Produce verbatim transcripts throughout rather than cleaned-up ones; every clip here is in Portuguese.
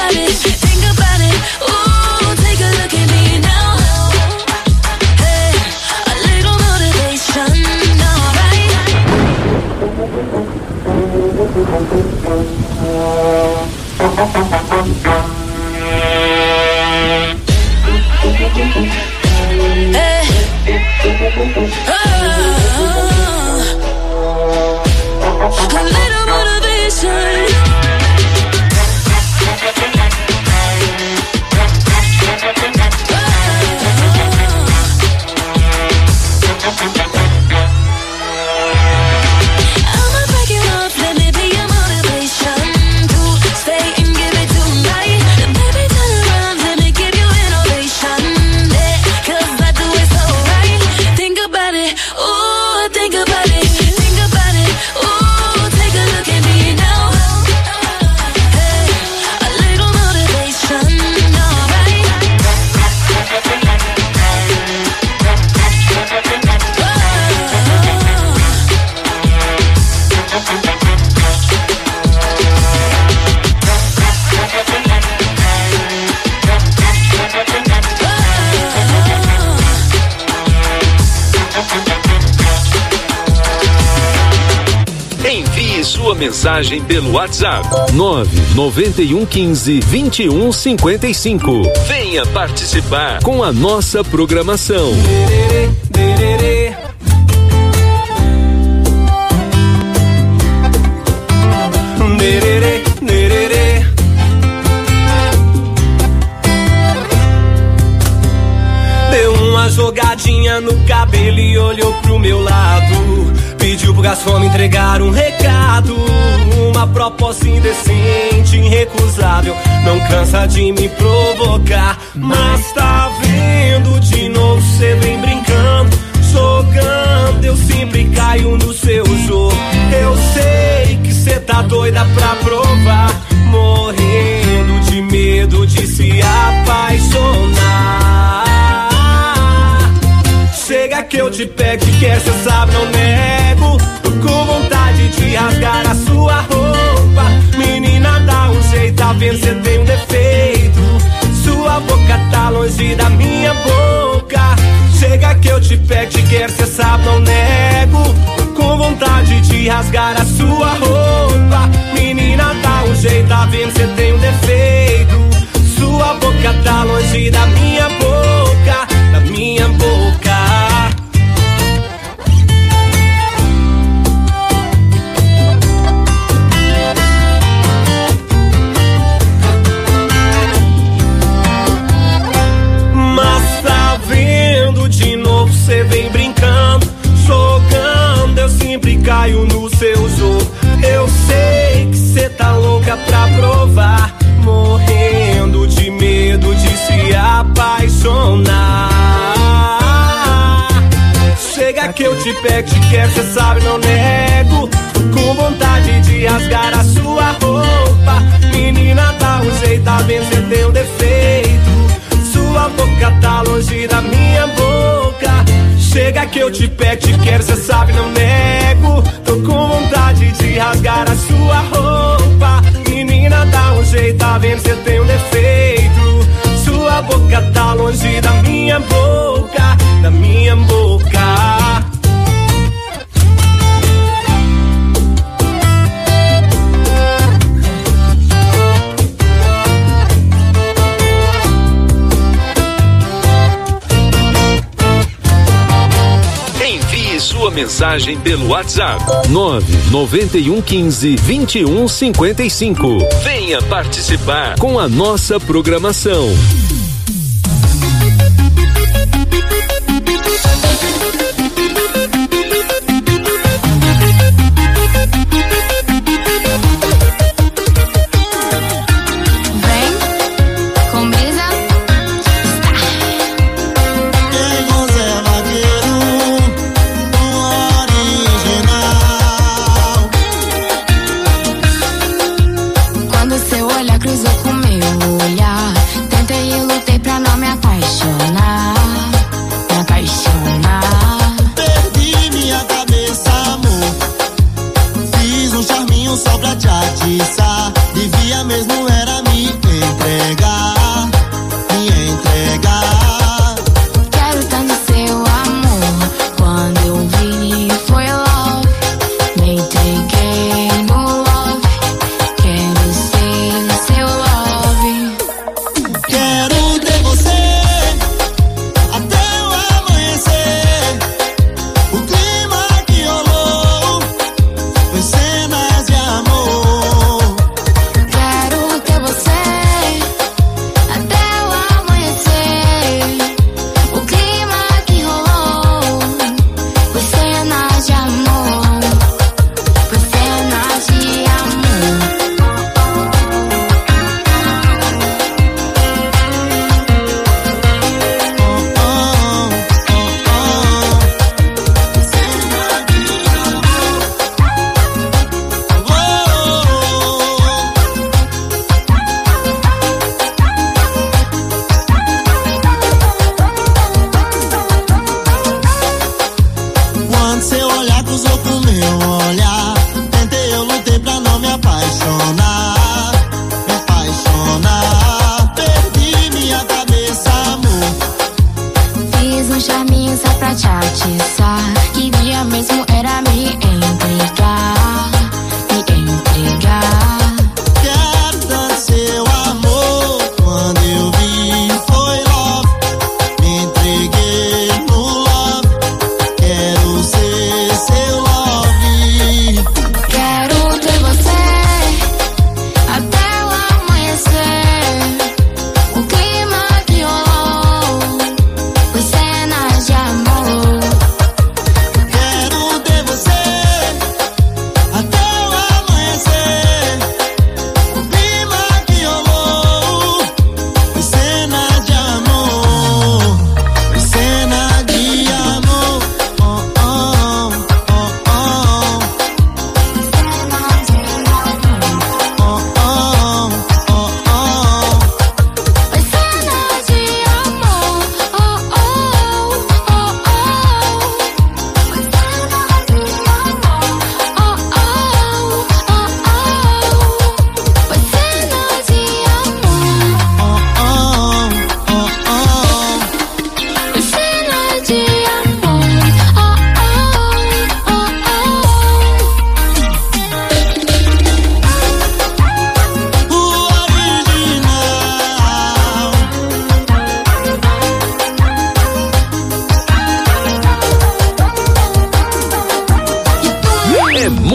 about it, think about it. Ooh, take a look at me now. Hey, a little motivation, alright. Hey, oh, a little motivation. Sua mensagem pelo WhatsApp nove nove um quinze, vinte e um cinquenta e cinco. Venha participar com a nossa programação. Deu uma jogadinha no cabelo e olhou pro meu lado. Pediu pro garçom me entregar um recado. Uma proposta indecente, irrecusável. Não cansa de me provocar. Mas tá vendo, de novo cê vem brincando, jogando, eu sempre caio no seu jogo. Eu sei que cê tá doida pra provar, morrendo de medo de se apaixonar. Chega que eu te pego, te quero, cê sabe, não nego. Tô com vontade de rasgar a sua roupa. Menina, dá um jeito, tá vendo, cê tem um defeito. Sua boca tá longe da minha boca. Chega que eu te pego, te quero, cê sabe, não nego. Tô com vontade de rasgar a sua roupa. Menina, dá um jeito, tá vendo, cê tem um defeito. Sua boca tá longe da minha boca, da minha boca. De novo cê vem brincando, jogando, eu sempre caio no seu jogo. Eu sei que cê tá louca pra provar, morrendo de medo de se apaixonar. Chega que eu te pego, te quero, cê sabe, não nego. Tô com vontade de rasgar a sua roupa. Menina, dá um jeito, tá vendo, cê tem um defeito. Sua boca tá longe da minha boca. Chega que eu te pego, te quero, cê sabe, não nego. Tô com vontade de rasgar a sua roupa. Menina, dá um jeito, tá vendo, cê tem um defeito. Sua boca tá longe da minha boca, da minha boca. Sua mensagem pelo WhatsApp nove nove um quinze, vinte e um cinquenta e cinco. Venha participar com a nossa programação. Só pra te atiçar, devia mesmo era me tentar.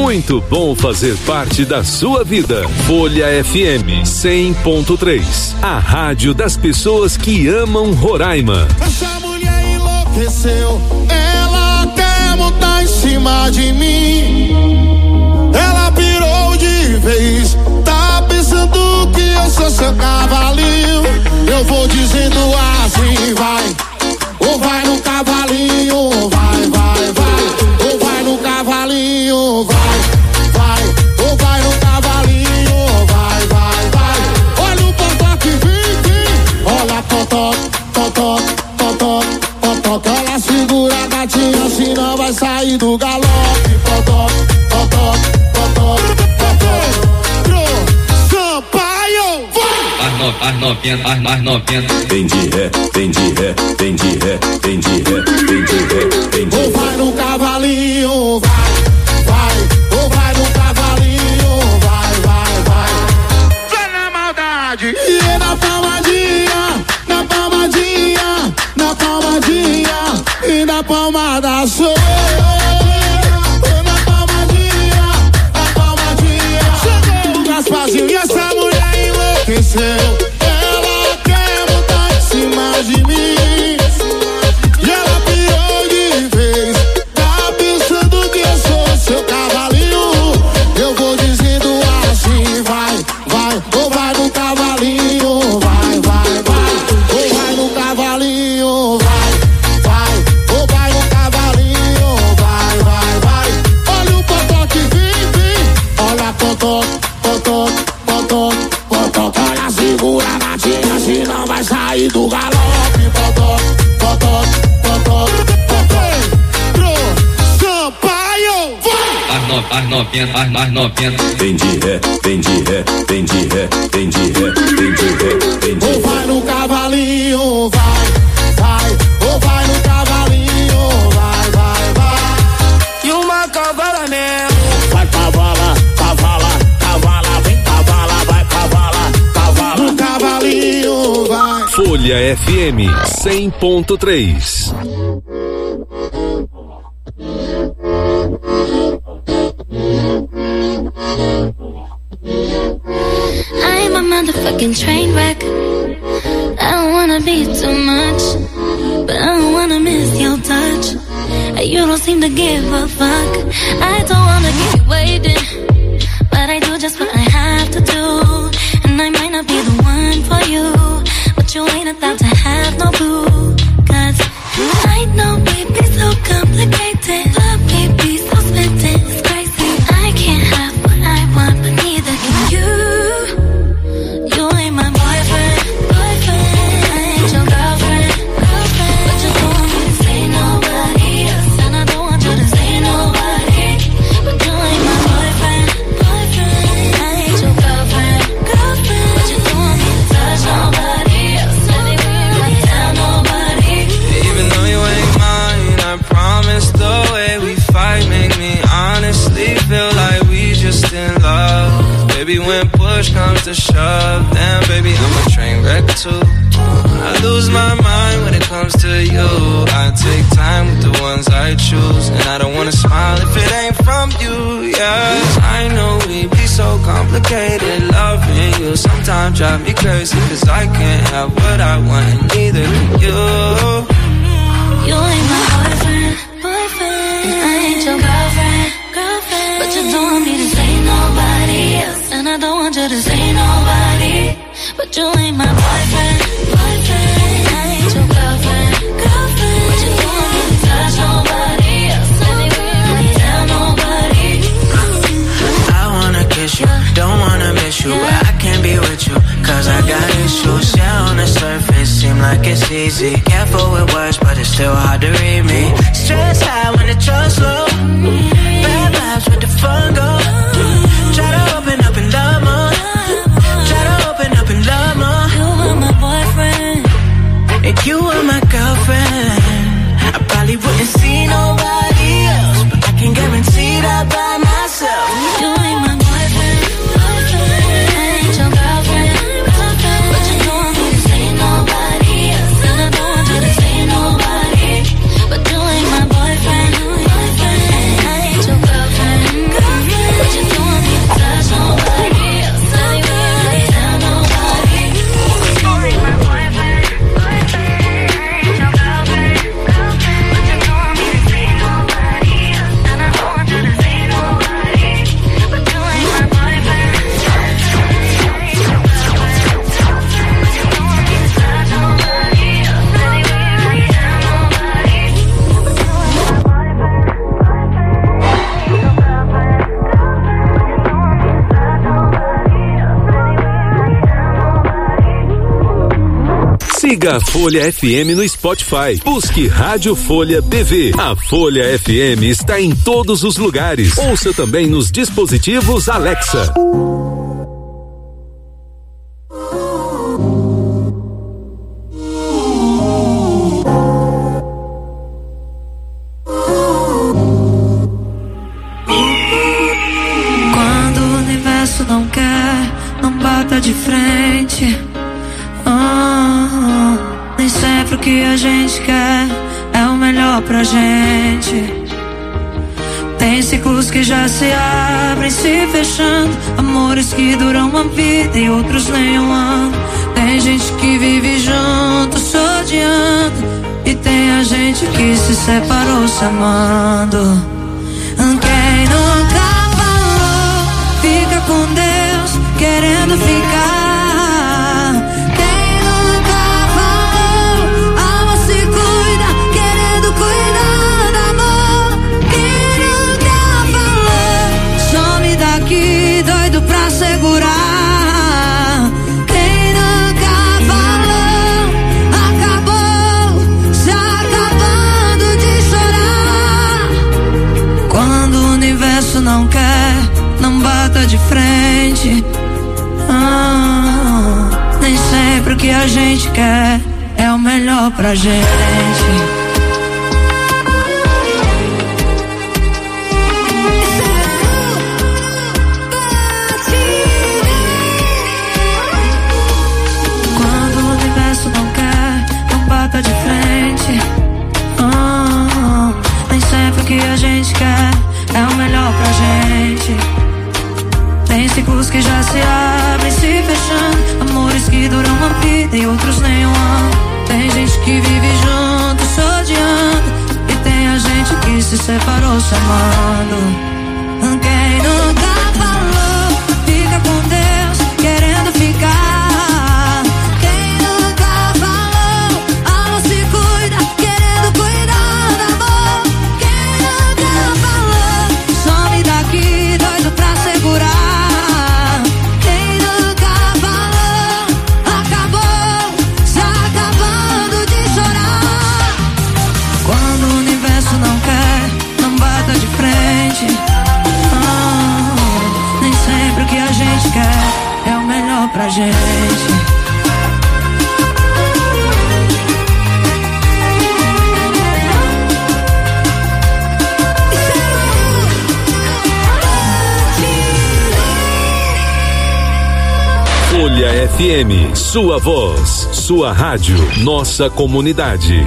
muito bom fazer parte da sua vida. Folha F M cem ponto três, a rádio das pessoas que amam Roraima. Essa mulher enlouqueceu, ela quer montar em cima de mim. Ela pirou de vez, tá pensando que eu sou seu cavalinho. Eu vou dizendo assim, vai, ou vai no cavalinho, vai, vai, vai, ou vai no cavalinho, vai, vai, ou vai no cavalinho, vai, vai, vai. Olha o totó que vem, vem, olha totó, totó, totó, totó. Ela segura a gatinha, senão vai sair do galope. Totó, totó, totó, totó. Sampaio, vai! As novinhas, as novinhas. Vem de ré, vem de ré, vem de ré, vem de ré, vem de ré, vem de ré. Ou vai no cavalinho, vai, vai. Ou vai no cavalinho, vai, vai, vai. Vai na maldade. E é na palmadinha, na palmadinha, na palmadinha e na palmada sou. Na palmadinha, na palmadinha. Chegou o Gasparzinho e essa mulher enlouqueceu. Ela quer montar em cima de mim. E ela pirou de vez, tá pensando que eu sou seu cavalinho. Eu vou dizendo assim, vai, vai, ou vai no cavalinho, vai, vai, vai, ou vai no cavalinho, vai, vai, ou vai no cavalinho, vai, vai, vai. Olha o totó que vem, vem, olha totó, totó, totó, totó. Olha, segura a gatinha, senão vai sair do galope. Totó, totó, totó, totó. Sampaio, vai! As no, as novinhas, as mais novinhas. Vem de ré, vem de ré, vem de ré, vem de ré, vem de ré, vem de ré. Ou vai no cavalinho, vai, vai. Ou vai no cavalinho, vai, vai, vai. E uma cavala mesmo. Vai cavala, cavala, cavala, vem cavala, vai cavala, cavala. No cavalinho, vai. Folha F M cem ponto três. I'm a motherfucking train wreck. I don't wanna be too much, but I don't wanna miss your touch. You don't seem to give a fuck. I don't wanna keep you waiting, but I do just what I have to do. And I might not be the one for you, but you ain't about to have no clue. Cause I know we be so complicated, but we be so split, it's crazy. I can't have what I want, but neither can you. You ain't my boyfriend, boyfriend. I ain't your girlfriend, girlfriend. But you don't want me to say nobody else, and I don't want you to say nobody. But you ain't my boyfriend, boyfriend. I ain't your girlfriend, girlfriend. But you don't want me to touch nobody else, anywhere, tell nobody. Even though you ain't mine, I promise the way we fight make me honestly feel like we just in love. Baby, when push comes to shove, then baby, I'm a train wreck too. I lose my mind when it comes to you. I take time with the ones I choose, and I don't wanna smile if it ain't from you, yeah. I know we be so complicated, loving you sometimes drive me crazy, cause I can't have what I want, and neither can you. You ain't my boyfriend, boyfriend. I ain't your girlfriend, girlfriend. But you don't want me to say nobody else, and I don't want you to say nobody. But you ain't my boyfriend, boyfriend. I ain't your girlfriend, girlfriend. But you don't want me to touch nobody else, anywhere, tell nobody. I wanna kiss you, don't wanna miss you, but I can't be with you, cause I got issues. Yeah, on the surface, seem like it's easy. Careful with words, but it's still hard to read me. Stress high when the trust low. Bad vibes with the fun go. Try to open up and love more. Try to open up and love more. You are my boyfriend, And you are my girlfriend. I probably wouldn't see nobody else, but I can guarantee that by myself. you ain't my boyfriend, boyfriend. I ain't your girlfriend, girlfriend. But you don't want me to say nobody else, and I don't want you to say nobody. But you ain't my boyfriend, boyfriend. I ain't your girlfriend, girlfriend. Siga a Folha F M no Spotify. Busque Rádio Folha T V. A Folha F M está em todos os lugares. Ouça também nos dispositivos Alexa. Quando o universo não quer, não bata de frente. Oh, nem sempre o que a gente quer é o melhor pra gente. Tem ciclos que já se abrem, se fechando. Amores que duram uma vida e outros nem um ano. Tem gente que vive junto, se odiando. E tem a gente que se separou se amando. Quem nunca falou, fica com Deus, querendo ficar. Pra segurar. Quem nunca falou, acabou se acabando de chorar. Quando o universo não quer, não bata de frente. Ah, nem sempre o que a gente quer é o melhor pra gente. De frente, oh, nem sempre o que a gente quer é o melhor pra gente. Tem ciclos que já se abrem, se fechando. Amores que duram uma vida e outros nem um ano. Tem gente que vive junto, se odiando. E tem a gente que se separou se amando. Quem nunca falou, fica com Deus, querendo ficar. É o melhor pra gente. Folha F M, sua voz, sua rádio, nossa comunidade.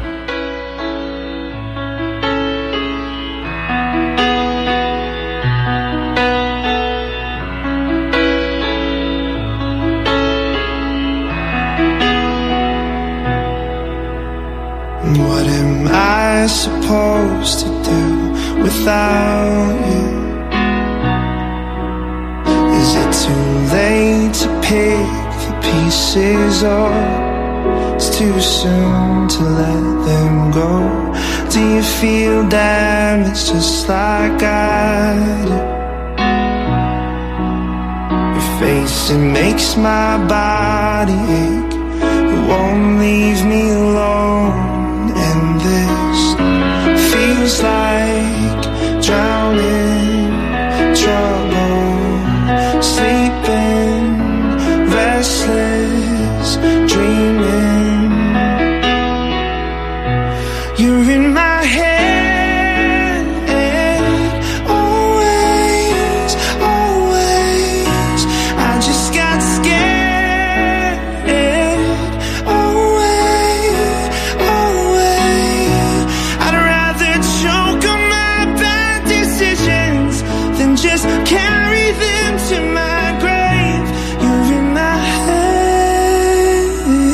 What am I supposed to do without you? Is it too late to pick the pieces up? It's too soon to let them go. Do you feel damaged just like I do? Your face, it makes my body ache. It won't leave me alone. And this feels like drowning, trouble, sleeping, restless, dreaming. You're in my head, always, always. I just got scared, always, always. I'd rather choke on my bad decisions than just carry them to my grave. You're in my head.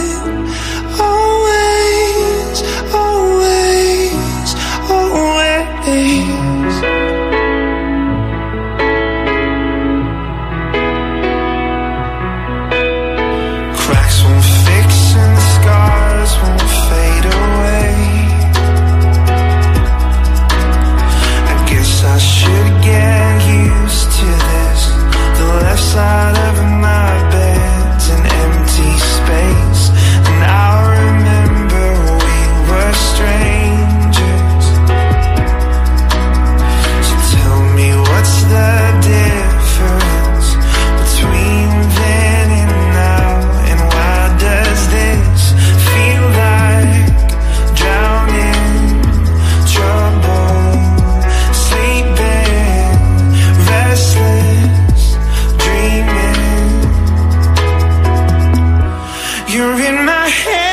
You're in my head.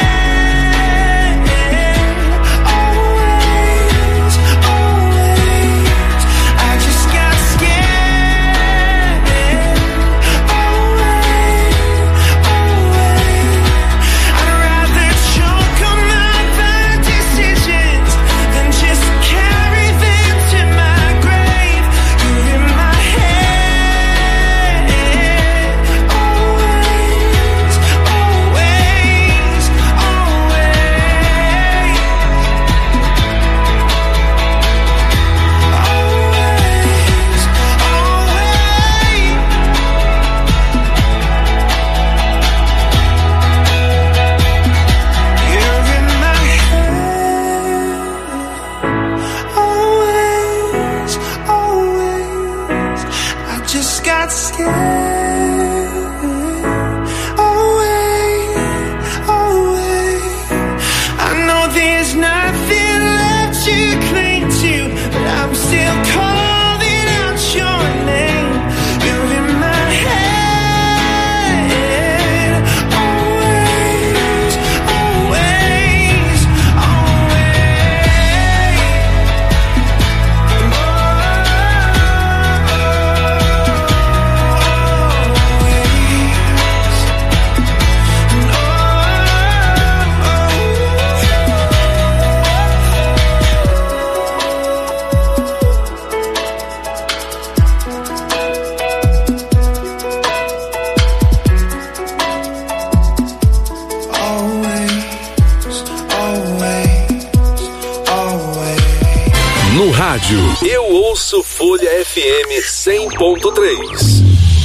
Eu ouço Folha F M cem ponto três.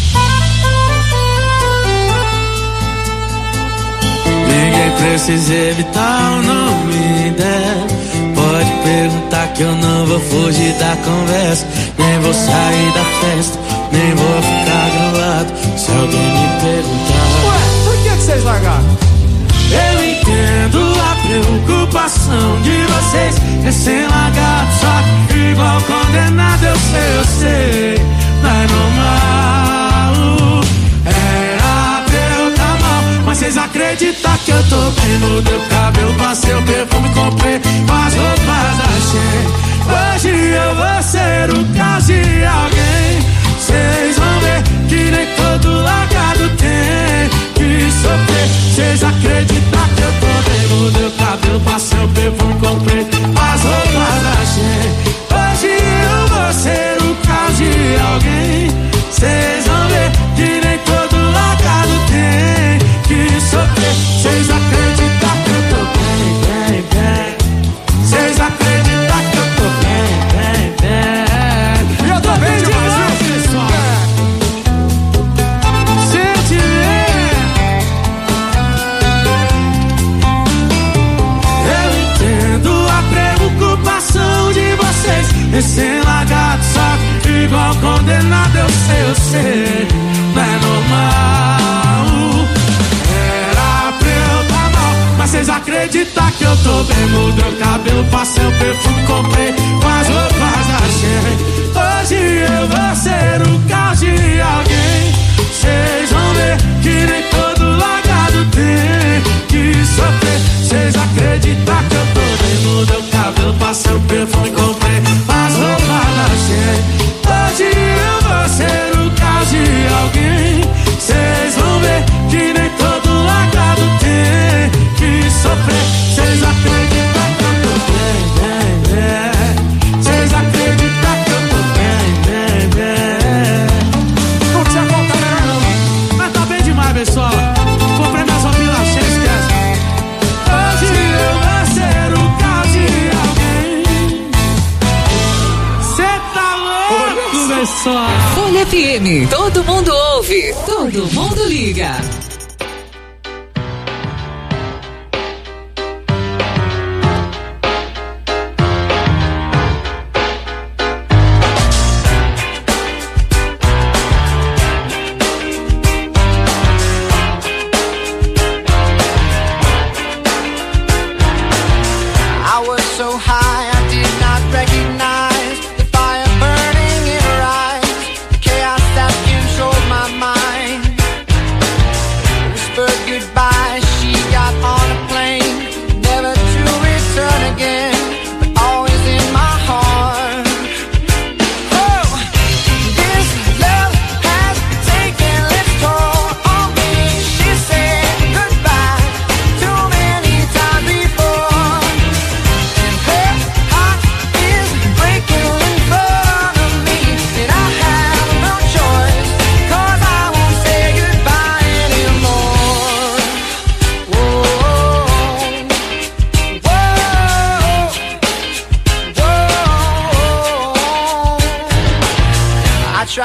Ninguém precisa evitar o nome dela. Pode perguntar que eu não vou fugir da conversa. Nem vou sair da festa, nem vou ficar gravado se alguém me perguntar. Ué, por que, que vocês largaram? Eu entendo a preocupação de vocês, recém-largados, só que igual condenado. Eu sei, eu sei, não é normal. Era pra eu tá mal, mas vocês acreditam que eu tô bem? Mudei o cabelo, passei o perfume, comprei as roupas da Shein. Hoje eu vou ser o caso de alguém. Vocês vão ver que nem todo largado tem que sofrer. Vocês acreditam que eu tô bem? Mudei o cabelo, passei o perfume, comprei as roupas da Shein. Hoje eu vou ser o caso de alguém. Vocês vão ver que nem todo largado tem que sofrer. Vocês acreditam que eu tô bem, bem, bem. Vocês acreditam que eu tô bem, bem, bem. Eu tô bem demais, viu, pessoal? Sente eu entendo a preocupação de vocês, recém-largados, só igual condenado. Eu sei, eu sei, não é normal. Era pra eu tá mal, mas vocês acreditam que eu tô bem? Mudei o cabelo, passei o perfume, comprei as roupas da Shein. Hoje eu vou ser o caso de alguém. Vocês vão ver que nem todo largado tem que sofrer. Vocês acreditam que eu tô bem? Mudei o cabelo, passei o perfume, comprei as roupas da Shein. Hoje eu vou ser o caso de alguém. Vocês vão ver que nem todo largado tem que sofrer. Vocês acreditam que eu tô bem, bem, bem. Vocês acreditam que eu tô bem, bem, bem. Não tinha conta melhor não, mas tá bem demais, pessoal. Comprei minhas roupinhas lá, esquece. Hoje eu vou ser o caso de alguém. Cê tá louco, pessoal. Folha F M, todo mundo ouve, todo mundo liga.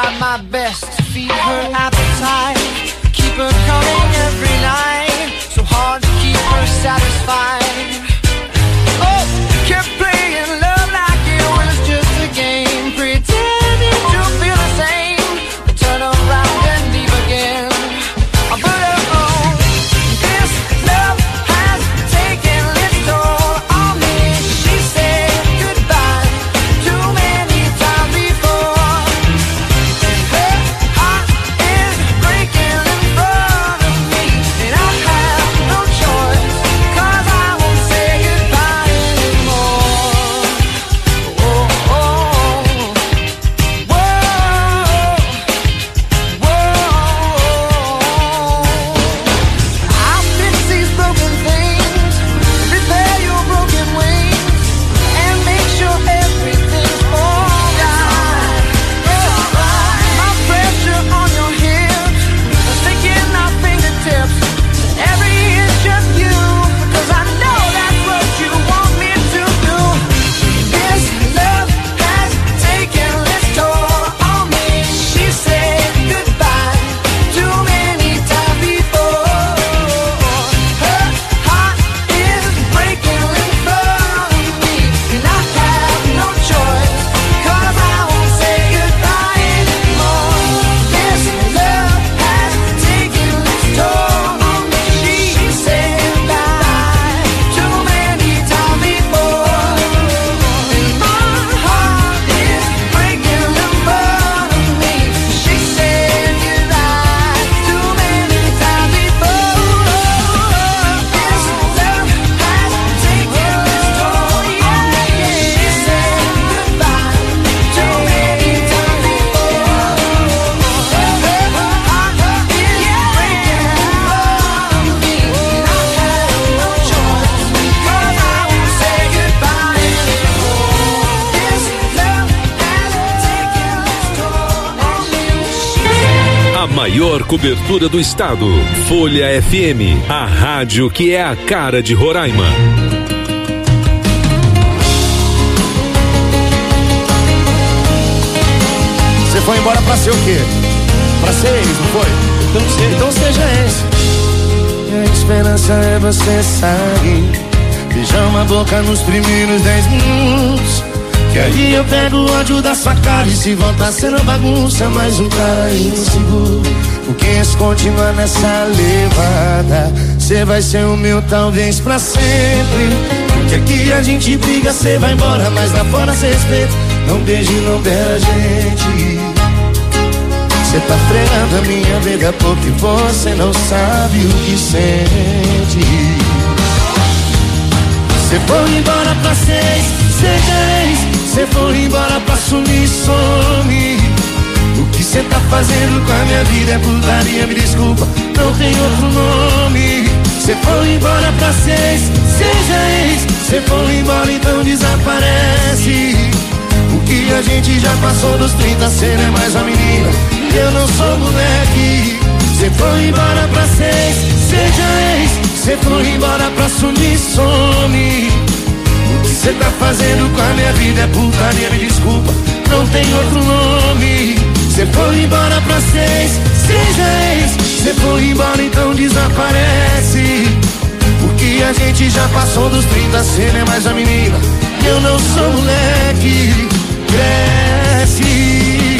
try my best to feed her appetite, keep her coming every night, so hard to keep her satisfied. Oh, kept playing love like it was just a game, pretending to feel the same, but turn around and leave again. But oh, this love has taken its toll on me. She said goodbye too many times before, and her heart is breaking in front of me, and I have no choice, 'cause I won't say goodbye anymore. Oh, oh, whoa, whoa. I'll fix these broken things, repair your broken wings, and make sure everything's alright. My pressure on your hips, sticking our fingertips, every inch of you, because I know that's what you want me to do. This love has taken its toll on me. She said goodbye too many times before. Her heart is breaking in front of me, and I have no choice, 'cause I won't say goodbye anymore. This love has taken its toll on me. She said goodbye too many times before, and my heart is breaking in front of me. She said goodbye too many times before. This love has taken its toll on me. She said goodbye too many times before. Her heart is breaking in front of me, and I have no choice, 'cause I won't say goodbye anymore. This love has taken its toll on me. A maior cobertura do estado. Folha F M, a rádio que é a cara de Roraima. Você foi embora pra ser o quê? Pra ser ex, não foi? Então, se- então seja esse. A esperança é você sair, beijar uma boca nos primeiros dez minutos, que aí eu pego o ódio da sua cara, e se voltar sendo bagunça, mais um cara inseguro. Porque se continuar nessa levada, cê vai ser o meu talvez pra sempre. Porque aqui a gente briga, cê vai embora, mas lá fora cê respeita, não beija e não beira a gente. Cê tá fregando a minha vida porque você não sabe o que sente. Cê foi embora pra seis, seja ex. Cê foi embora pra sumir, some. O que cê tá fazendo com a minha vida é putaria, me desculpa, não tem outro nome. Cê foi embora pra seis, seja ex. Cê foi embora, então desaparece. O que a gente já passou dos trinta, cê não é mais uma menina, eu não sou moleque. Cê foi embora pra seis, seja ex. Cê foi embora pra sumir, some. O que cê tá fazendo com a minha vida é putaria, me desculpa, não tem outro nome. Cê foi embora pra seis, seja ex. Cê foi embora, então desaparece. O que a gente já passou dos trinta, cê não é mais uma menina, eu não sou moleque. Cresce.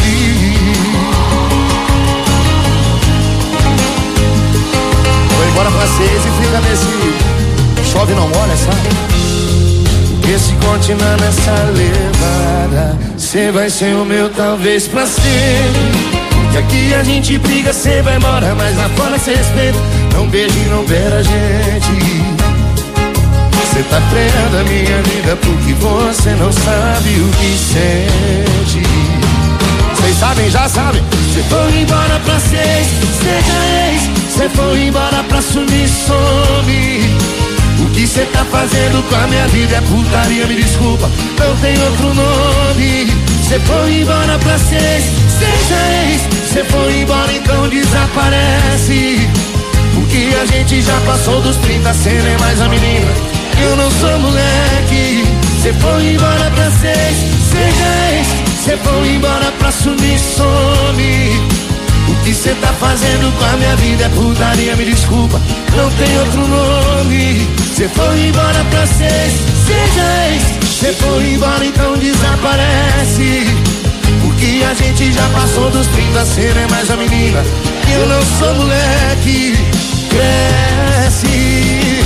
Foi embora pra seis e fica nesse chove não molha, sabe? Porque se continuar nessa levada, cê vai ser o meu talvez pra sempre. Porque aqui a gente briga, cê vai embora, mas lá fora cê respeita, não beija e não beira a gente. Cê tá freando a minha vida porque você não sabe o que sente. Vocês sabem, já sabem. Cê foi embora pra seis, seja ex. Cê foi embora pra sumir, some. O que cê tá fazendo com a minha vida é putaria, me desculpa, não tem outro nome. Cê foi embora pra seis, seja ex. Cê foi embora, então desaparece. Porque a gente já passou dos trinta, cê não é mais a menina, eu não sou moleque. Cê foi embora pra seis, seja ex. Cê foi embora pra sumir, some. O que cê tá fazendo com a minha vida é putaria, me desculpa, não tem outro nome. Cê foi embora pra ser, seja ex. Cê foi embora, então desaparece. Porque a gente já passou dos trinta, cê não é mais a menina, eu não sou moleque. Cresce.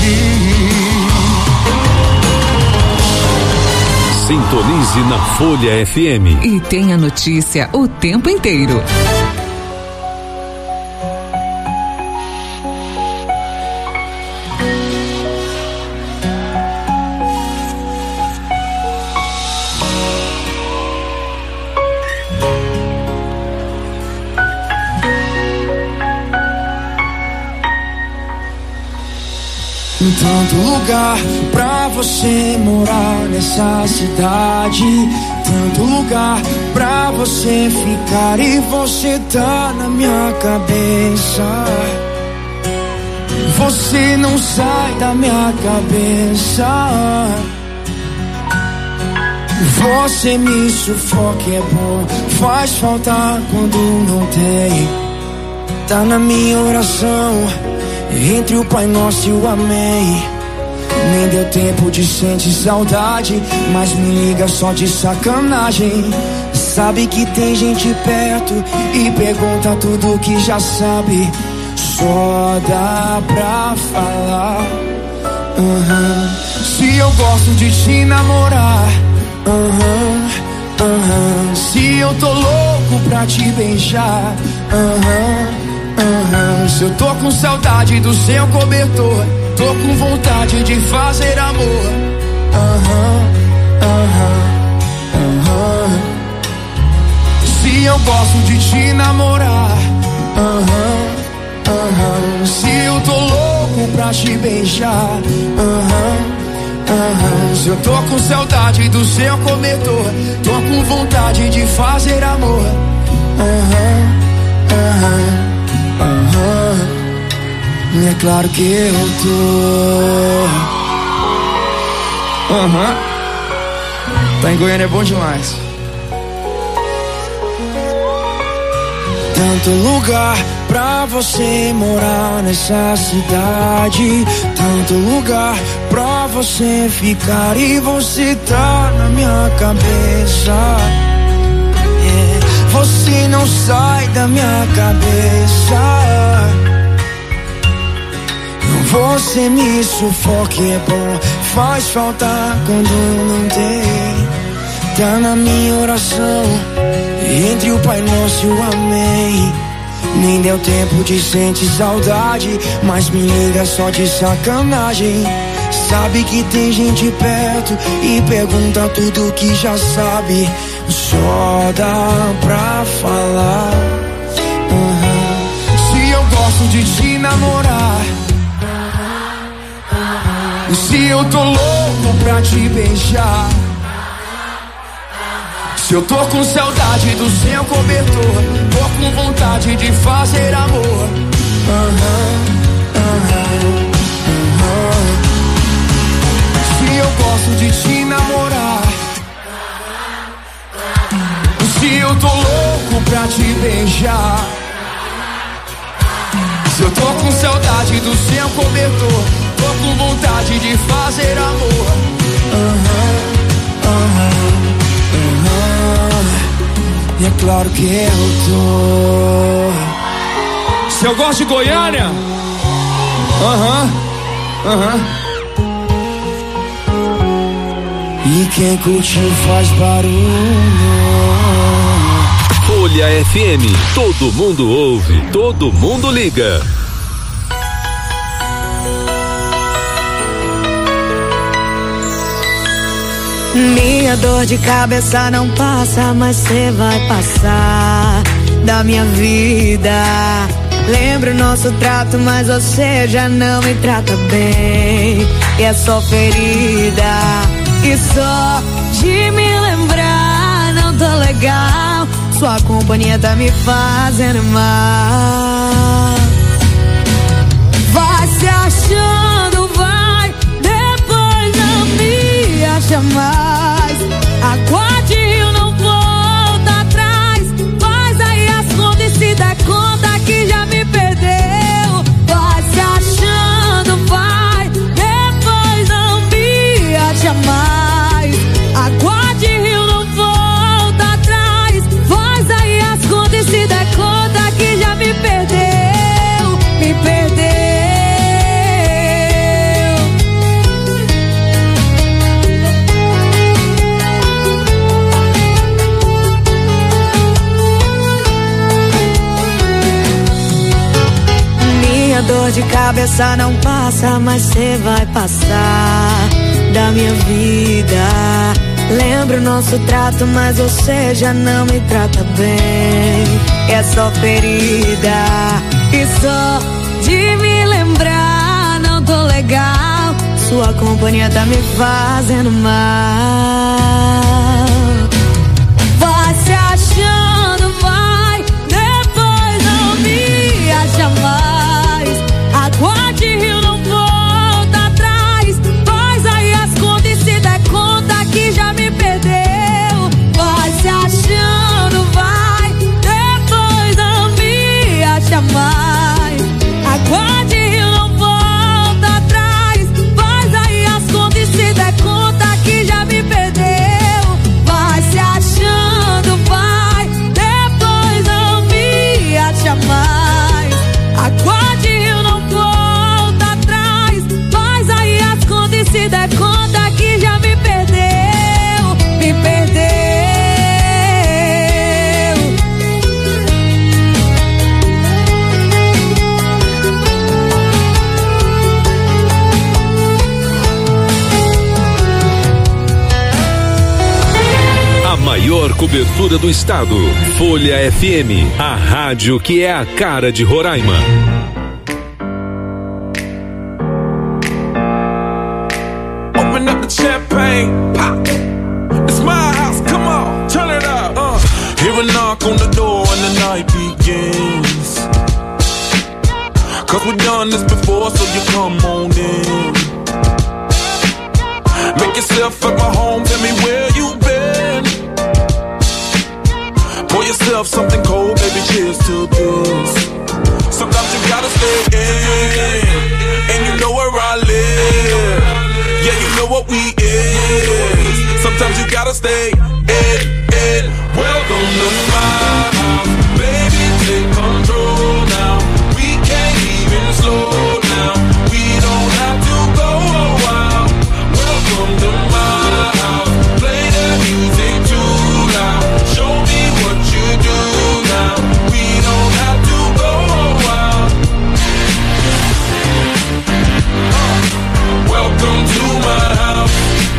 Sintonize na Folha F M. E tem a notícia o tempo inteiro. Tanto lugar pra você morar nessa cidade, tanto lugar pra você ficar e você tá na minha cabeça. Você não sai da minha cabeça. Você me sufoca, é bom, faz falta quando não tem. Tá na minha oração, entre o Pai Nosso e o Amém. Nem deu tempo de sentir saudade, mas me liga só de sacanagem. Sabe que tem gente perto e pergunta tudo que já sabe. Só dá pra falar uhum. Se eu gosto de te namorar uhum, uhum. Se eu tô louco pra te beijar uhum. Uhum. Se eu tô com saudade do seu cobertor, tô com vontade de fazer amor. Uhum, uhum, uhum. Se eu gosto de te namorar, uhum, uhum. Se eu tô louco pra te beijar, uhum, uhum. Se eu tô com saudade do seu cobertor, tô com vontade de fazer amor. Uhum, uhum. Uhum. É claro que eu tô. Aham. Uhum. Tá em Goiânia é bom demais. Tanto lugar pra você morar nessa cidade, tanto lugar pra você ficar e você tá na minha cabeça. Você não sai da minha cabeça. Você me sufoca, é bom, faz falta quando não tem. Tá na minha oração, entre o Pai Nosso e o Amém. Nem deu tempo de sentir saudade, mas me liga só de sacanagem. Sabe que tem gente perto e pergunta tudo que já sabe. Só dá pra falar uhum. Se eu gosto de te namorar, se eu tô louco pra te beijar, se eu tô com saudade do seu cobertor, tô com vontade de fazer amor uhum, uhum, uhum. Se eu gosto de te namorar, se eu tô louco pra te beijar, se eu tô com saudade do seu cobertor, tô com vontade de fazer amor uhum, uhum, uhum. E é claro que eu tô. Se eu gosto de Goiânia aham, uhum, aham uhum. E quem curtiu faz barulho. Folha F M, todo mundo ouve, todo mundo liga. Minha dor de cabeça não passa, mas cê vai passar da minha vida. Lembro nosso trato, mas você já não me trata bem. E é só ferida, e só de me lembrar não tô legal. Sua companhia tá me fazendo mal. Vai se achando, vai, depois não me acha mais. Aguarde, eu não vou cabeça não passa, mas cê vai passar da minha vida. Lembro o nosso trato, mas você já não me trata bem. É só ferida, e só de me lembrar não tô legal. Sua companhia tá me fazendo mal. Vai se achando, vai, depois não me acha mais. Aguarde, rio, não volta atrás. Faz aí as contas e se der conta que já me perdeu. Vai se achando, vai, depois não me acha mais. Aguarde, rio, não volta atrás. Faz aí as contas e se der conta que já me perdeu. Vai se achando, vai, depois não me acha mais. Aguarde, rio, não volta atrás. Faz aí as contas e se der conta que já me perdeu. Me perdeu. A maior cobertura do estado. Folha F M, a rádio que é a cara de Roraima. Open up the champagne, pop. It's my house, come on, turn it up. Uh. Hear a knock on the door and the night begins. Cause we've done this before, so you come on in. Make yourself at my home, tell me where you been. Pour yourself something cold, baby, cheers to this. Sometimes you gotta stay in, and you know where I live. Yeah, you know what we is. Sometimes you gotta stay in, in. Welcome to my house, baby, take control now. We can't even slow down. We don't have to go a while. Welcome to my house, play that music too loud. Show me what you do now. We don't have to go a while. Welcome to my house.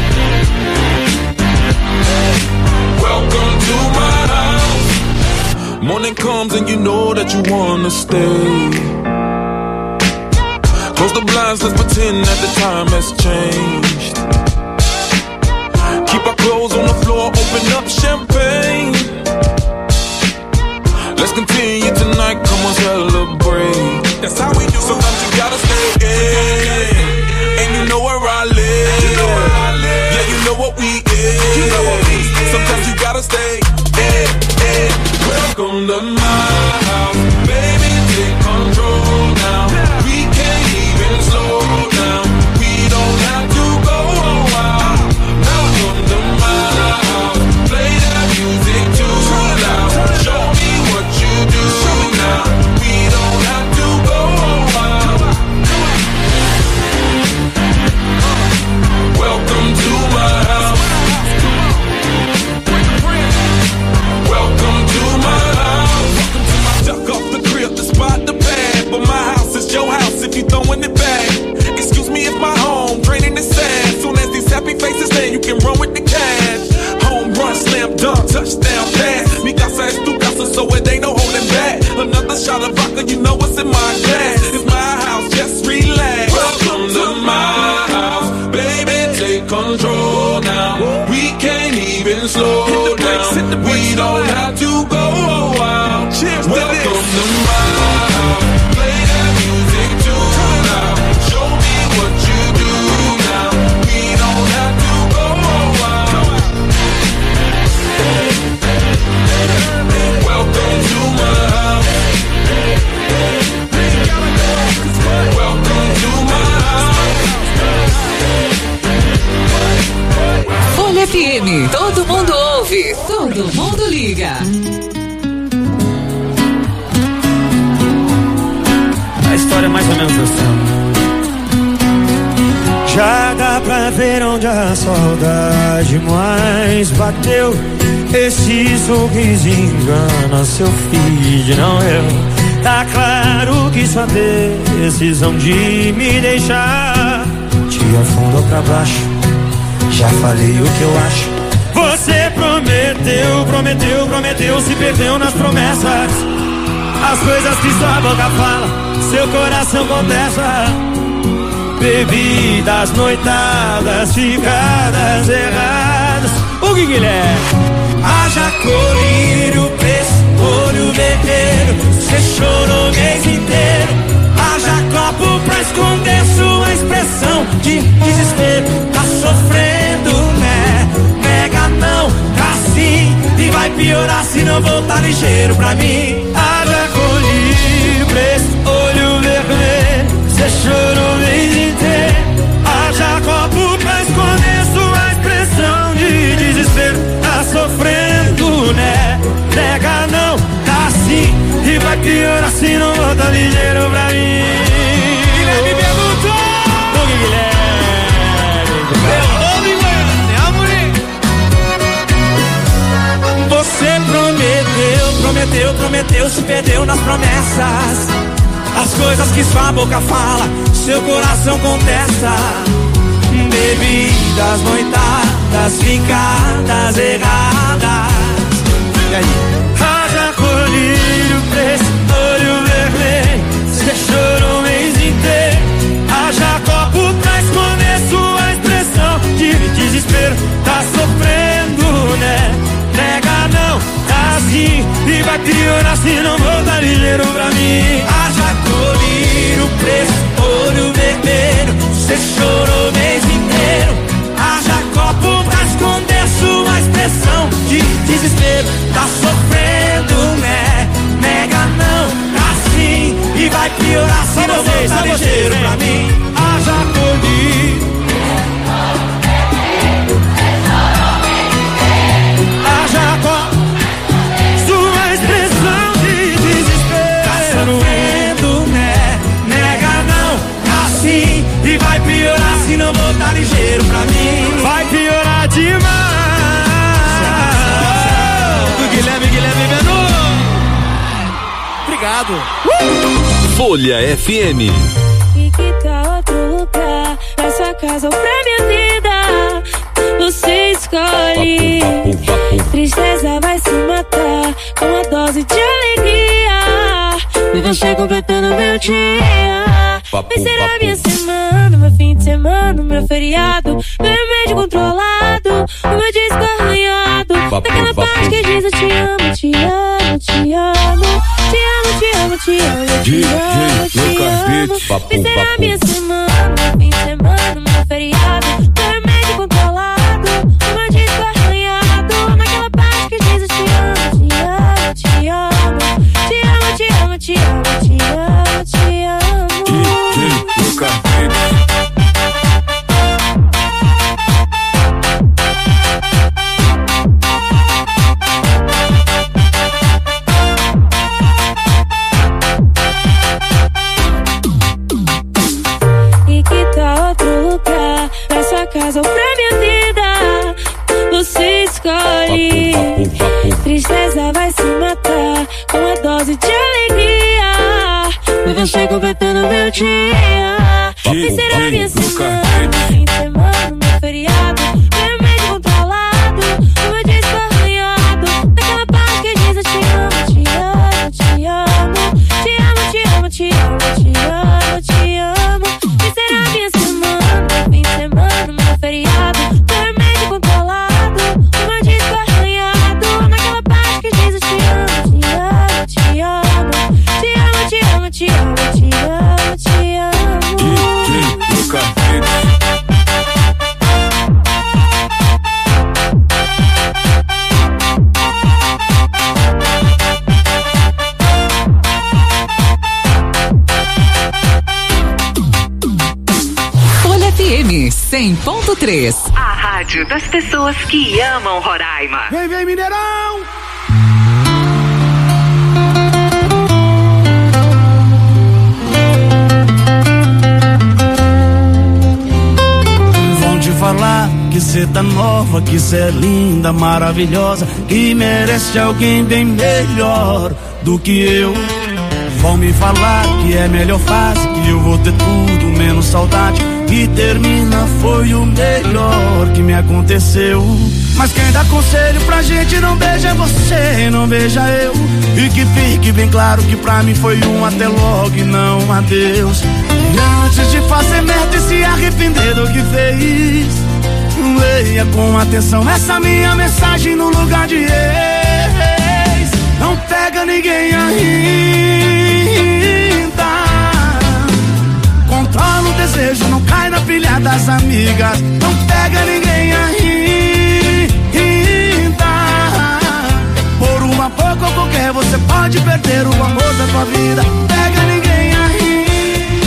Welcome to my house. Morning comes and you know that you wanna stay. Close the blinds, let's pretend that the time has changed. Keep our clothes on the floor, open up champagne. Let's continue tonight, come on, celebrate. That's how we do. Sometimes you gotta stay in, and you know where I live. You know where I live. Yeah, you know what we is. You know what we is. Sometimes you gotta stay in, in. Welcome to my house, baby, take control now. We can't even slow down. We don't have to go a while. Welcome to my house, play that music too loud. Show me what you do now. We don't have to go a while. Welcome to my house. Welcome to my house. Duck off the crib to spot the bag, but my house is your house if you throwing it back. Excuse me if my home draining the sad. Soon as these happy faces land, you can run with the cash. Home run, slam dunk, touchdown pass. Mi casa es tu casa, so it ain't no holding back. Another shot of vodka, you know what's in my glass. It's my house, just relax. Welcome to my house, baby, take control now. We can't even slow down. We don't have to go a while. Welcome to my house, play that music too loud. Show me what you do now. We don't have to go a while. Welcome to my house. Welcome to my house. Folha F M, todo mundo ouve, todo mundo liga. A história é mais ou menos assim. Já dá pra ver onde a saudade mais bateu. Esse sorriso engana seu feed, não eu. Tá claro que sua decisão de me deixar te afundou pra baixo. Já falei o que eu acho. Você prometeu, prometeu, prometeu, se perdeu nas promessas. As coisas que sua boca fala, seu coração contesta. Bebidas, noitadas, ficadas erradas. O que Guilherme? Haja colírio, preço, olho vermelho. Você chorou o mês inteiro. Haja copo pra esconder sua expressão de desespero. Tá sofrendo, né? Nega não, tá sim. E vai piorar se não voltar ligeiro pra mim. Haja colírio, preço, olho vermelho. Você chorou o mês inteiro. Haja copo pra esconder sua expressão de desespero. Tá sofrendo, né? Nega não, tá sim. E vai piorar se não volta ligeiro pra mim. Guilherme perguntou. O que Guilherme? Meu nome é Amorim. Você prometeu, prometeu, prometeu, se perdeu nas promessas. As coisas que sua boca fala, seu coração contesta. Bebidas, noitadas, ficadas erradas. E aí? Haja colírio, preço, olho vermelho. Você chorou o mês inteiro. Haja copo pra esconder sua expressão de desespero. Tá sofrendo, né? Nega não, tá assim. E vai piorar se não voltar ligeiro pra mim. Haja colírio, preço, olho vermelho. Você chorou o mês inteiro. Haja copo pra esconder sua expressão de desespero. Tá sofrendo, né? Nega não, tá sim. E vai piorar se não voltar ligeiro pra mim. Haja colírio. Haja copo. Sua expressão de desespero. Tá sofrendo, né? Nega não, tá sim. E vai piorar se não voltar ligeiro pra mim. Vai piorar demais. Do Guilherme, Guilherme Benu. Obrigado. Uh! Folha F M. E que tá outro lugar, na sua casa ou pra minha vida. Você escolhe. Tristeza vai se matar com uma dose de alegria. E você completando meu dia. Vai ser a minha semana, meu fim de semana, meu feriado, meu remédio controlado, o meu disco arranhado. Daquela parte que diz eu te amo, te amo, te amo. Te amo, te amo, te amo, te amo, te amo. Vai ser a minha semana, meu fim de semana, meu feriado, meu remédio controlado, o meu disco arranhado. Naquela parte que diz eu te amo, te amo, te amo. Te amo, te amo, te amo, te amo, te amo. E que tá outro lugar, pra sua casa ou pra minha vida. Você escolhe. Tristeza vai se matar com uma dose de alegria. E você completando meu dia. Vai ser a minha semana, fim de semana, meu feriado, meu remédio controlado, o meu disco arranhado. Daquela parte que diz eu te amo, te amo, te amo. Te amo, te amo, te amo, te amo, te amo. Vai ser a minha semana, fim de semana, meu feriado, meu remédio controlado, o meu disco arranhado. Naquela parte que diz eu te amo, te amo, te amo. Te amo, te amo, te amo, te amo, te amo. Folha F M cem ponto três. A rádio das pessoas que amam Roraima. Vem, vem, Mineirão! Vão te falar que cê tá nova, que cê é linda, maravilhosa, que merece alguém bem melhor do que eu. Vão me falar que é melhor fase, que eu vou ter tudo menos saudade. E termina foi o melhor que me aconteceu. Mas quem dá conselho pra gente não beija você, não beija eu. E que fique bem claro que pra mim foi um até logo e não um adeus. E antes de fazer merda e se arrepender do que fez, leia com atenção essa minha mensagem no lugar de ex. Não pega ninguém ainda. Controla o desejo, não cai na pilha das amigas. Não pega ninguém ainda. Por uma pouco ou qualquer você pode perder o amor da tua vida. Pega ninguém ainda.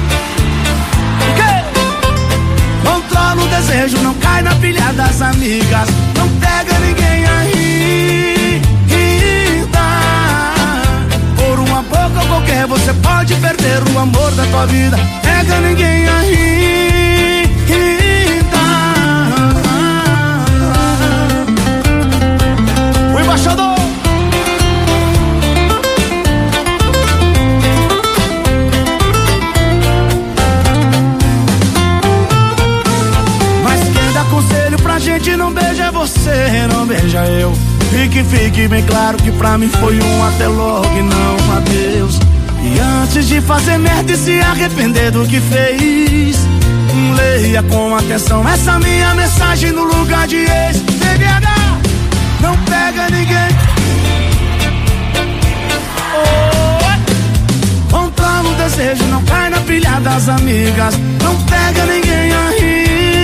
Controla o desejo, não cai na pilha das amigas. Não pega ninguém ainda. Por uma boca ou qualquer você pode perder o amor da tua vida. Pega ninguém ainda. O embaixador. Mas quem dá conselho pra gente não beija você, não beija eu. E que fique bem claro que pra mim foi um até logo e não um adeus. E antes de fazer merda e se arrepender do que fez, leia com atenção essa minha mensagem no lugar de ex. C B H, não pega ninguém. Oh, controla o desejo, não cai na pilha das amigas. Não pega ninguém ainda.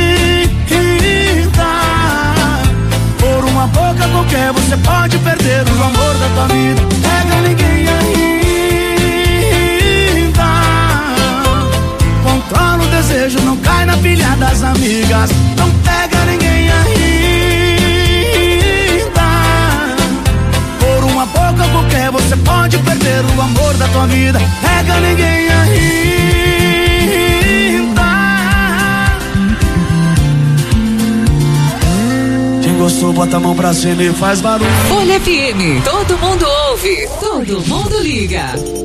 Por uma boca qualquer você pode perder o amor da tua vida. Pega ninguém ainda. Controla o desejo, não cai na pilha das amigas. Não pega ninguém ainda. Por uma boca qualquer você pode perder o amor da tua vida. Pega ninguém ainda. Gostou, bota a mão pra cima e faz barulho. Folha F M, todo mundo ouve, todo mundo liga.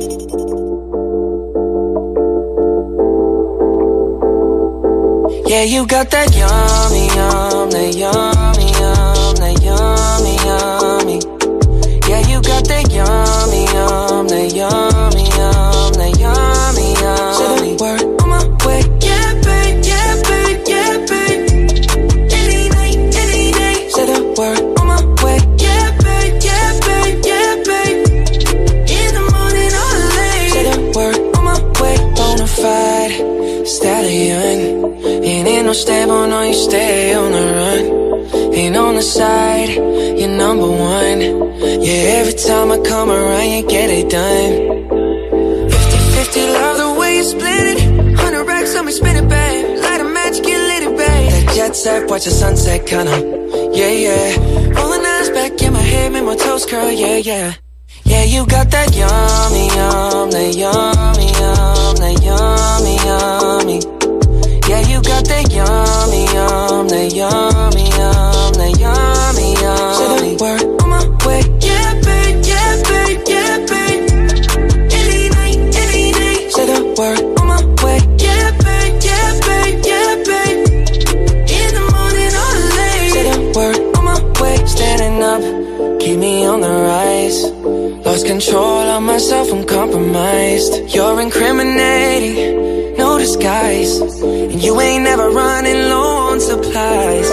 Yeah, you got that yummy, yum, that yummy, yum, that yummy, yummy. Yeah, you got that yummy, yum, that yummy, yum, that yummy, yummy. Say the word on my way. Yeah, babe, yeah, babe, yeah, babe. Word on my way, yeah, babe, yeah, babe, yeah, babe. In the morning or late. Say the word on my way. Bonafide stallion. Ain't in no stable, no, you stay on the run. Ain't on the side, you're number one. Yeah, every time I come around, you get it done. Fifty fifty, love the way you split it. Hundred racks on me, spin it, babe. Light a match, get lit, it, babe. That jet set, watch the sunset, kinda. Yeah, yeah. Rolling eyes back in my head, make my toes curl, yeah, yeah. Yeah, you got that yummy, yum, that yummy, yum, that yummy, yummy. Yeah, you got that yummy, yum, that yummy, yum, that yummy, yummy. Say the word on my way. Yeah, babe, yeah, babe, yeah, babe. Any night, any day. Say the word on my way. Yeah, babe, yeah, babe, yeah, babe. In the morning or late. Say the word on my way. Standing up, keep me on the rise. Lost control of myself, I'm compromised. You're incriminating, no disguise. And you ain't never running low on supplies.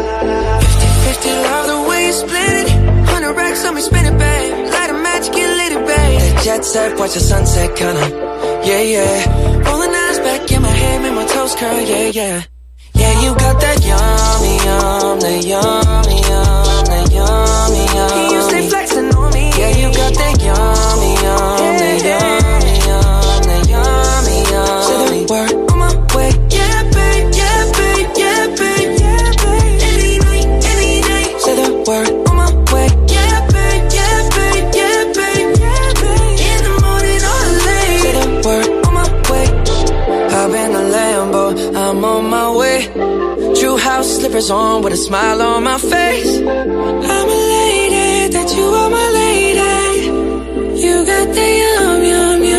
Fifty fifty, love the way you split it. Hundred racks on me, spin it, babe. Light a match, get lit, it, babe. That jet set, watch the sunset, kinda. Yeah, yeah. Rolling eyes back in my head, make my toes curl, yeah, yeah. Yeah, you got that yummy, yum, that yummy, yum, that yummy, yummy. You stay flexing on me. Yeah, you got that yummy, yum, that yummy, yum, that yummy, yum. Say the word on my way. Yeah, babe, yeah, babe, yeah, babe, yeah, babe. Any night, any day. Say the word on my way. Yeah, babe, yeah, babe, yeah, babe, yeah, babe. In the morning or late. Say the word on my way. Hop in the Lambo, I'm on my way. True house slippers on with a smile on my face. I'm elated that you are my lady. You got the yum, yum, yum.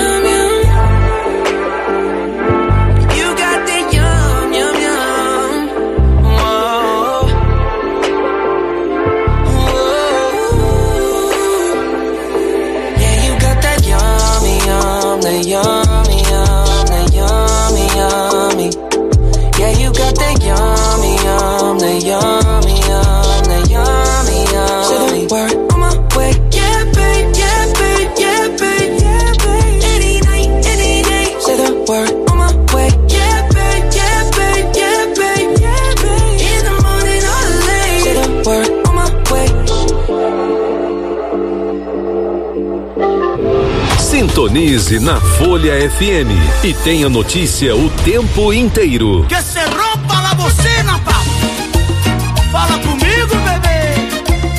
Sintonize na Folha F M e tenha notícia o tempo inteiro. Que se rompa la bocina, papo. Fala comigo, bebê.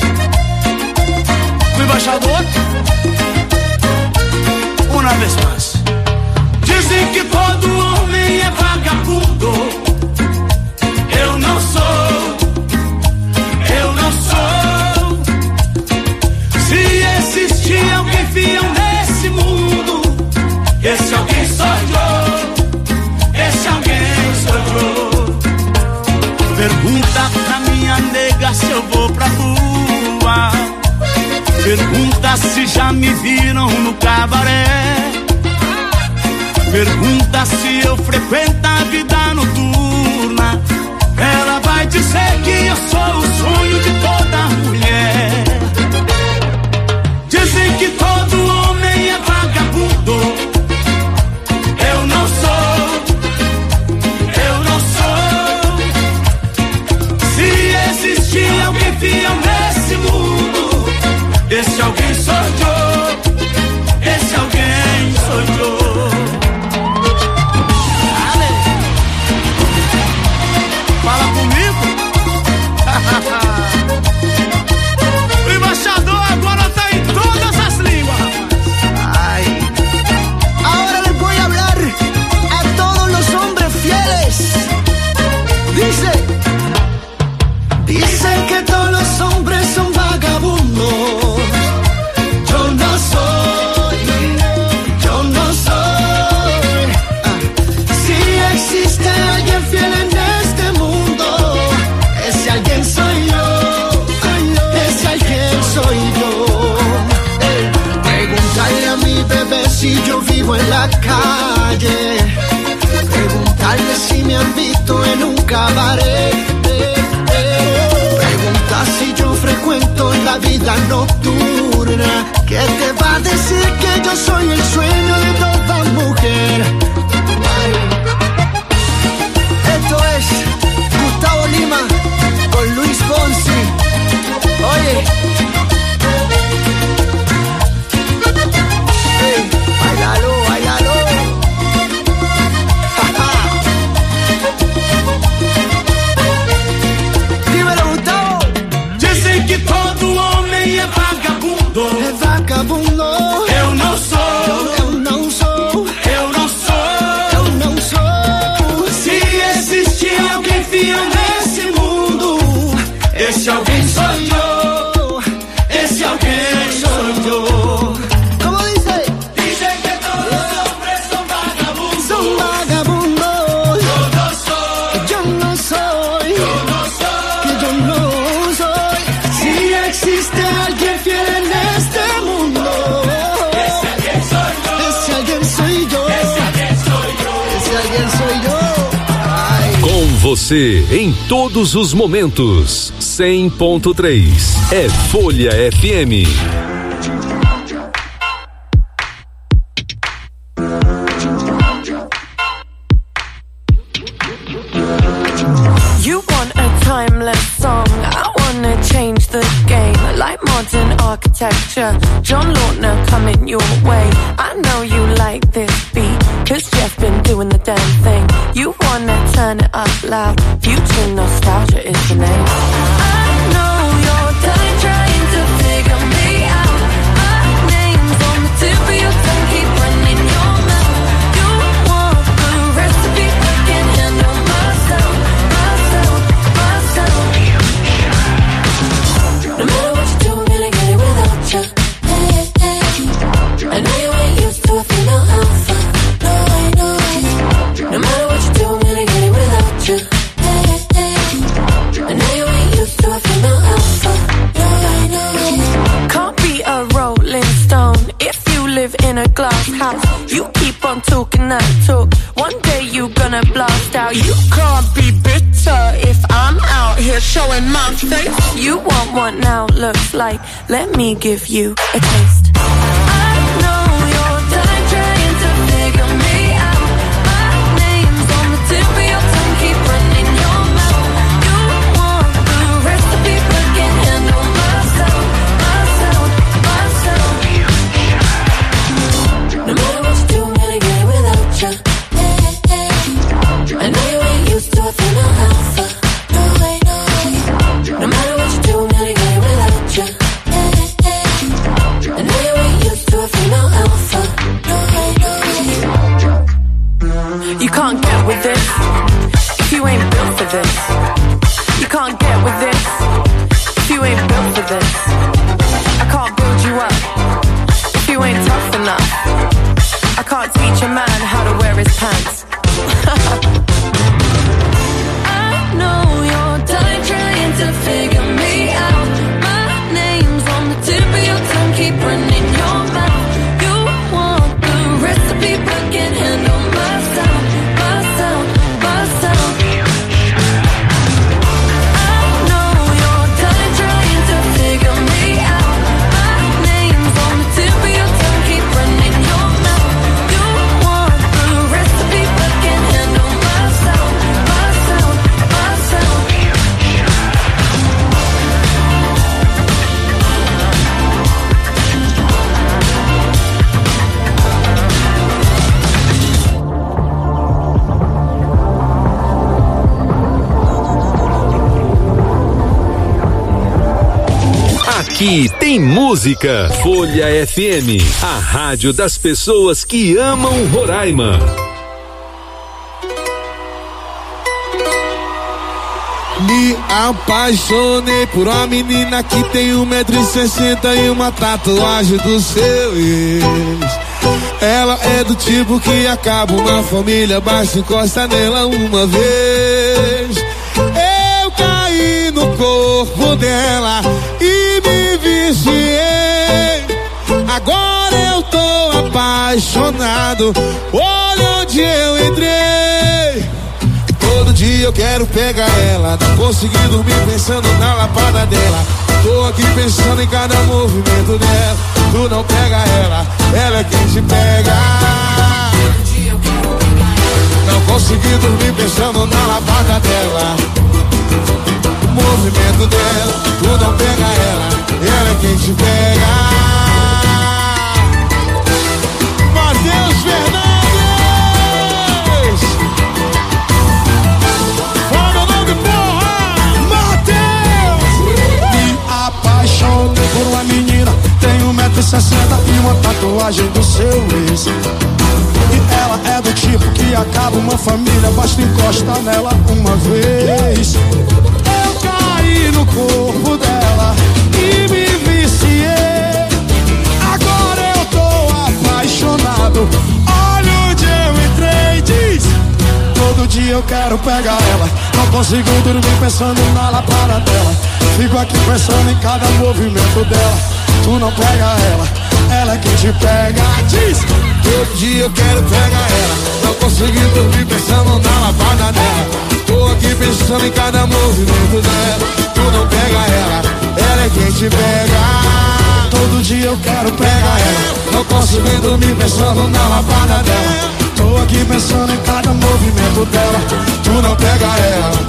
O embaixador. Uma vez mais. Dizem que todo homem é vagabundo. Eu não sou. Eu não sou. Se existir alguém fiel nesse mundo, esse alguém sou eu. Esse alguém sou eu. Pergunta pra minha nega se eu vou pra rua. Pergunta se já me viram no cabaré. Pergunta se eu frequento a vida noturna. Ela vai dizer que eu sou o sonho de toda mulher. Dizem que todo homem é vagabundo. Eu não sou. Eu não sou. Se existir alguém fiel nesse mundo, esse alguém sou eu. Esse alguém sou eu. Fala comigo. O embaixador agora tá em todas as línguas. Ay. Ahora les voy a hablar a todos los hombres fieles. Dice, dicen que todos los hombres son vagabundos. Yo no soy, yo no soy. Ah. Si existe alguien fiel en este mundo, ese alguien soy yo. Ese alguien soy yo. Ey. Preguntarle a mi bebé si yo vivo en la calle. Preguntarle si me han visto en un cabaret. Pregunta si yo frecuento la vida nocturna. ¿Qué te va a decir que yo soy el sueño de toda mujer? Ay. Esto es Gustavo Lima con Luis Fonsi. Oye. Hey, bailalo, bailalo. Dímelo, Gustavo. Dizem que todo homem é vagabundo. É vagabundo. Eu não sou. Eu não sou. Eu não sou. Eu não sou. Se existir alguém fiel nesse mundo, esse alguém sou eu. Esse alguém sou eu. ¿Cómo dice? Dizem que todos os hombres são vagabundos. Son vagabundos. Eu não sou. Yo no soy. Eu não sou. Que yo no soy. Si existe alguien fiel en este mundo, Esse alguém sou eu. ese alguien soy yo. Esse alguém sou eu. Ese alguien soy yo. Ay. Com você em todos os momentos. cem ponto três é Folha F M. You want a timeless song, I wanna change the game. Like modern architecture, John Lautner coming your way. I know you like this beat, cause Jeff been doing the damn thing. You wanna turn it up loud, future nostalgia is the name. I know you're done trying to figure me out. My name's on the tip of your tongue, keep running your mouth. You want the recipe, I can handle myself, myself, myself. No matter what you do, I'm gonna get it without you. Hey, hey. I know you ain't used to a female alpha. No, I know. No matter what you do, I'm gonna get it without you. Hey, hey. I know you ain't used to a female alpha. No, I know. Can't be a rolling stone if you live in a glass house. You keep on talking that talk. One day you gonna blast out. You can't be bitter if I'm out here showing my face. You want what now looks like. Let me give you a taste. I know you're done trying to figure me out. My name's on the tip of your tongue, keep running your mouth. You want the recipe, but can't handle myself, myself, myself. No matter ain't built for this. You can't get with this if you ain't built for this. I can't build you up if you ain't tough enough. I can't teach a man how to wear his pants. I know you're done trying to figure me out. My name's on the tip of your tongue, keep running your mouth. You want the recipe but can't handle my sound, my sound, my sound. I know you're done trying to figure me out. My name's on the tip of your tongue, keep running your mouth. You want the recipe but can't handle my sound, my sound, my sound. Aqui tem música. Folha F M, a rádio das pessoas que amam Roraima. Me apaixonei por uma menina que tem um metro e sessenta e uma tatuagem do seu ex. Ela é do tipo que acaba uma família, basta encostar nela uma vez. Eu caí no corpo dela e me viciei. Agora eu tô apaixonado, olha onde eu entrei. Todo dia eu quero pegar ela, não consegui dormir pensando na lapada dela. Tô aqui pensando em cada movimento dela. Tu não pega ela, ela é quem te pega. Não consegui dormir pensando na lapada dela. O movimento dela, tu não pega ela, ela é quem te pega. Matheus Fernandes! Apaixonei por uma menina, tem um metro e sessenta e uma tatuagem do seu ex. E ela é do tipo que acaba uma família, basta encostar nela uma vez. Eu caí no corpo dela e me viciei. Agora eu tô apaixonado, olha onde eu entrei, diz. Todo dia eu quero pegar ela, não consigo dormir pensando na lapada dela. Fico aqui pensando em cada movimento dela. Tu não pega ela, ela é quem te pega, diz. Todo dia eu quero pegar ela, não consegui dormir pensando na lapada dela. Tô aqui pensando em cada movimento dela. Tu não pega ela, ela é quem te pega. Todo dia eu quero pegar ela, não consegui dormir pensando na lapada dela. Tô aqui pensando em cada movimento dela. Tu não pega ela,